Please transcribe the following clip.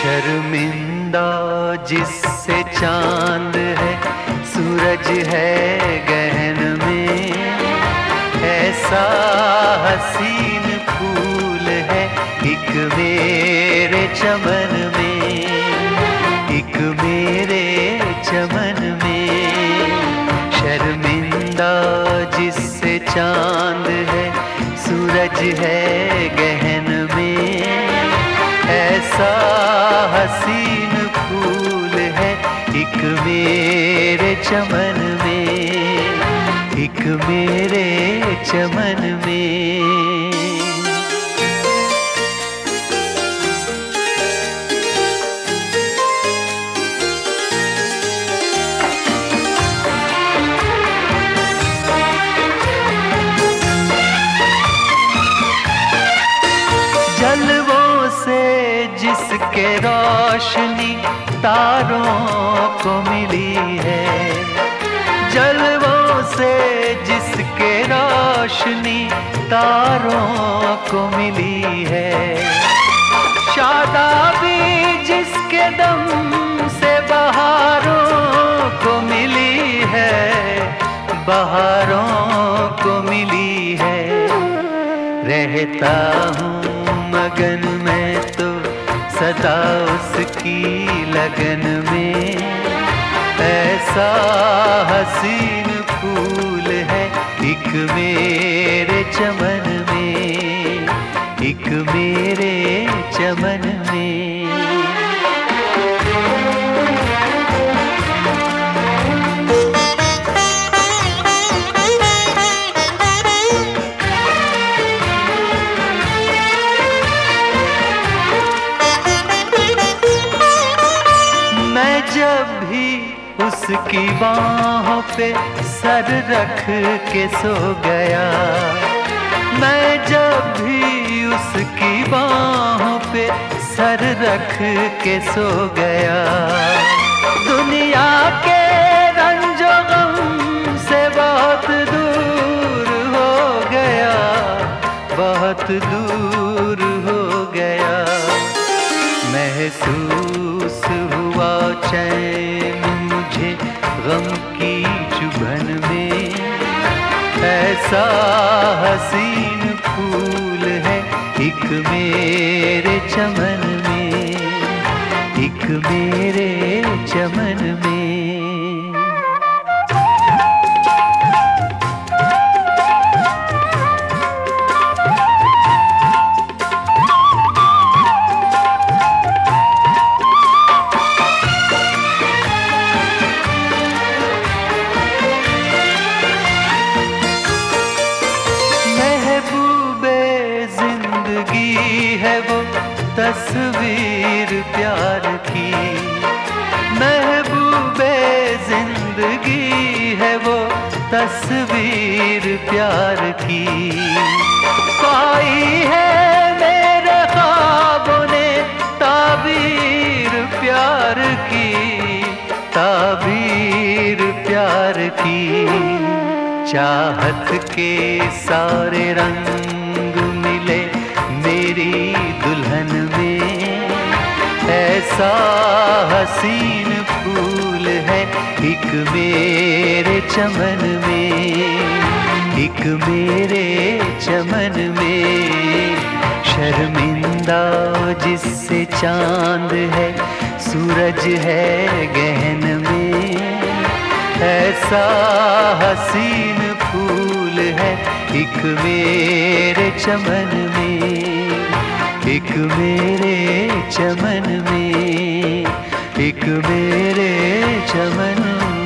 शर्मिंदा जिससे चांद है, सूरज है गहन में, ऐसा हसीन फूल है एक मेरे चमन में, एक मेरे चमन में। शर्मिंदा जिससे चांद है, सूरज है गहन में, ऐसा हसीन फूल है एक मेरे चमन में, एक मेरे चमन में। जलवों से जिसके रोशनी तारों को मिली है, जलवों से जिसके रोशनी तारों को मिली है, शादाबी जिसके दम से बहारों को मिली है, बहारों को मिली है। रहता हूँ मगन में तो सदा उसकी लगन में, ऐसा हसीन फूल है एक मेरे चमन में, एक मेरे चमन में। जब भी उसकी बाहों पे सर रख के सो गया, मैं जब भी उसकी बाहों पे सर रख के सो गया, दुनिया के रंजो गम से बहुत दूर हो गया, बहुत दूर हो गया। महसूस हुआ चैन मुझे गम की चुभन में, ऐसा हसीन फूल है एक मेरे चमन में, एक मेरे चमन में। जिंदगी है वो तस्वीर प्यार की, महबूबे जिंदगी है वो तस्वीर प्यार की। पाई है मेरे ख्वाबों ने ताबीर प्यार की, ताबीर प्यार की। चाहत के सारे रंग मिले मेरी दुल्हन में, ऐसा हसीन फूल है एक मेरे चमन में, एक मेरे चमन में। शर्मिंदा जिससे चांद है, सूरज है गहन में, ऐसा हसीन फूल है एक मेरे चमन में, एक मेरे चमन में, एक मेरे चमन में।